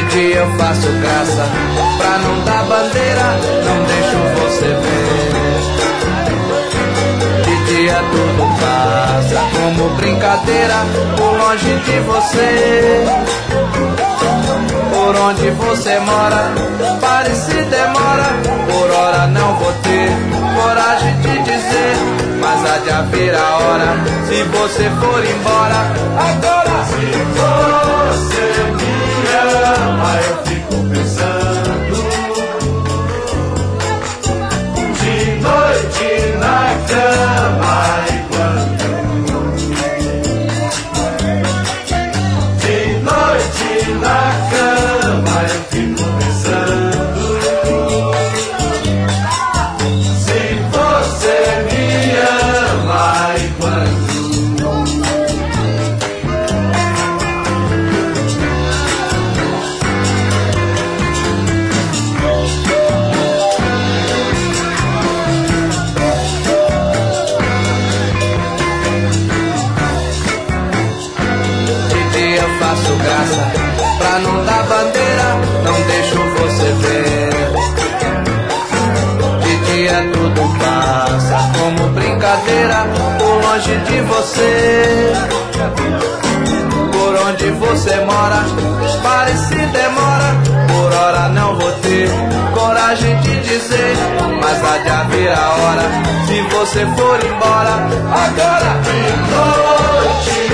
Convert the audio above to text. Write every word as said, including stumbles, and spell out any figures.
dia eu faço graça, pra não dar bandeira, não deixo você ver. De dia tudo passa como brincadeira, por longe de você. Por onde você mora, pare se demora, por hora não vou ter coragem de dizer, mas há de haver a hora, se você for embora. Agora, se você me ama, eu fico pensando, de noite na cama, e quando de noite na cama eu fico pensando, se você me ama, e quando faço graça, pra não dar bandeira, não deixo você ver. De dia tudo passa como brincadeira, por longe de você. Por onde você mora, pare se demora, por hora não vou ter coragem de dizer, mas há de haver a hora, se você for embora. Agora, de noite